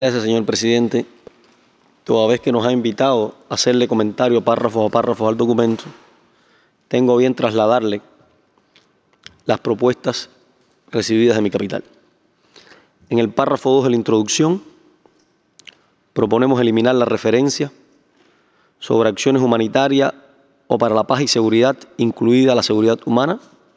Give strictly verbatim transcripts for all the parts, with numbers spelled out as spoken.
Gracias, señor presidente. Toda vez que nos ha invitado a hacerle comentario párrafos a párrafos al documento, tengo bien trasladarle las propuestas recibidas de mi capital. En el párrafo dos de la introducción, proponemos eliminar la referencia sobre acciones humanitarias o para la paz y seguridad, incluida la seguridad humana.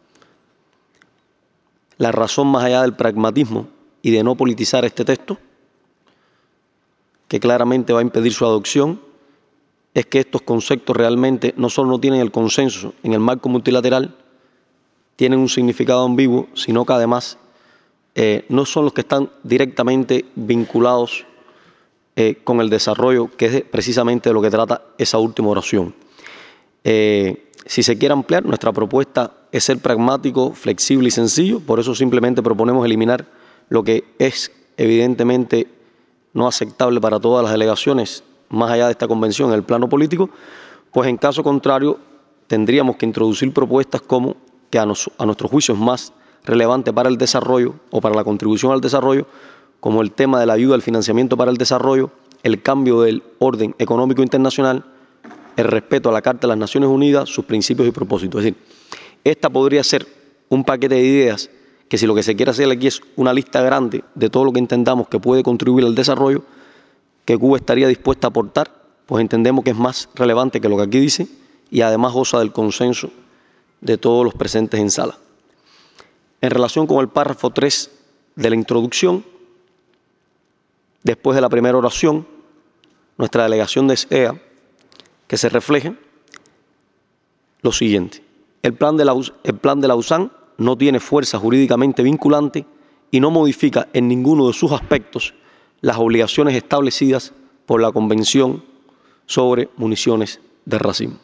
La razón más allá del pragmatismo y de no politizar este texto, que claramente va a impedir su adopción, es que estos conceptos realmente no solo no tienen el consenso en el marco multilateral, tienen un significado ambiguo, sino que además eh, no son los que están directamente vinculados eh, con el desarrollo, que es precisamente de lo que trata esa última oración. Eh, si se quiere ampliar, nuestra propuesta es ser pragmático, flexible y sencillo, por eso simplemente proponemos eliminar lo que es evidentemente no aceptable para todas las delegaciones, más allá de esta convención, en el plano político, pues en caso contrario tendríamos que introducir propuestas como que a, nos, a nuestro juicio es más relevante para el desarrollo o para la contribución al desarrollo, como el tema de la ayuda al financiamiento para el desarrollo, el cambio del orden económico internacional, el respeto a la Carta de las Naciones Unidas, sus principios y propósitos. Es decir, esta podría ser un paquete de ideas que si lo que se quiere hacer aquí es una lista grande de todo lo que entendamos que puede contribuir al desarrollo, que Cuba estaría dispuesta a aportar, pues entendemos que es más relevante que lo que aquí dice y además goza del consenso de todos los presentes en sala. En relación con el párrafo tres de la introducción, después de la primera oración, nuestra delegación desea que se refleje lo siguiente. El plan de la, el plan de Lausanne no tiene fuerza jurídicamente vinculante y no modifica en ninguno de sus aspectos las obligaciones establecidas por la Convención sobre municiones de racimo.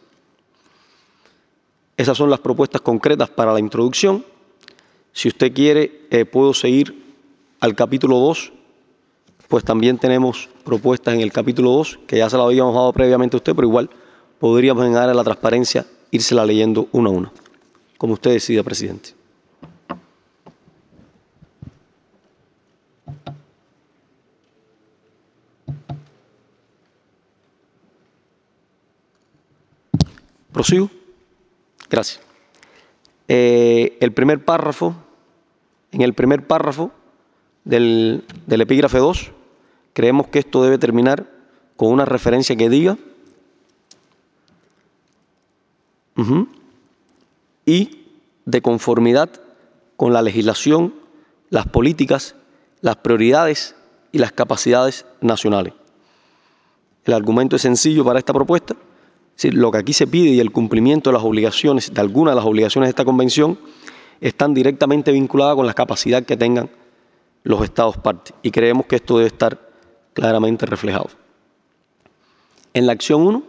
Esas son las propuestas concretas para la introducción. Si usted quiere, eh, puedo seguir al capítulo dos, pues también tenemos propuestas en el capítulo dos, que ya se la habíamos dado previamente a usted, pero igual podríamos en área de la transparencia írsela leyendo una a una, como usted decida, presidente. ¿Prosigo? Gracias. Eh, el primer párrafo, en el primer párrafo del, del epígrafe dos, creemos que esto debe terminar con una referencia que diga uh-huh, y de conformidad con la legislación, las políticas, las prioridades y las capacidades nacionales. El argumento es sencillo para esta propuesta. Es decir, lo que aquí se pide y el cumplimiento de las obligaciones, de algunas de las obligaciones de esta convención, están directamente vinculadas con la capacidad que tengan los Estados partes. Y creemos que esto debe estar claramente reflejado. En la acción uno,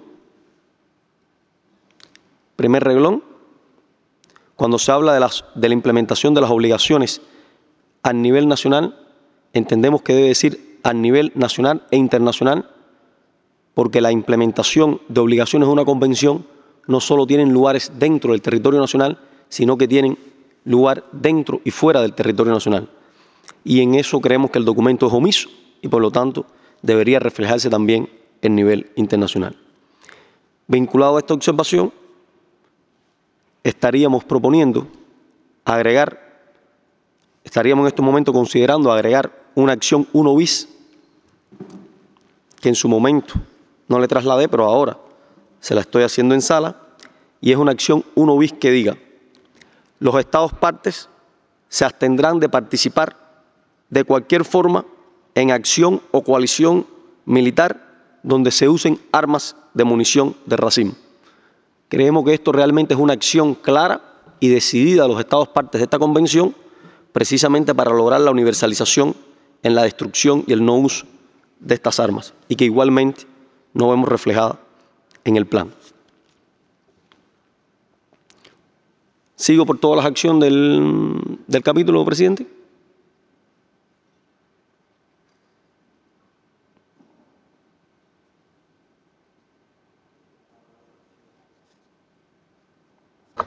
primer reglón, cuando se habla de, las, de la implementación de las obligaciones a nivel nacional, entendemos que debe decir a nivel nacional e internacional, porque la implementación de obligaciones de una convención no solo tienen lugares dentro del territorio nacional, sino que tienen lugar dentro y fuera del territorio nacional. Y en eso creemos que el documento es omiso y, por lo tanto, debería reflejarse también en nivel internacional. Vinculado a esta observación, estaríamos proponiendo agregar, estaríamos en este momento considerando agregar una acción uno bis, que en su momento no le trasladé, pero ahora se la estoy haciendo en sala, y es una acción uno bis que diga: los Estados partes se abstendrán de participar de cualquier forma en acción o coalición militar donde se usen armas de munición de racimo. Creemos que esto realmente es una acción clara y decidida de los Estados partes de esta convención, precisamente para lograr la universalización en la destrucción y el no uso de estas armas, y que igualmente no vemos reflejada en el plan. ¿Sigo por todas las acciones del, del capítulo, presidente?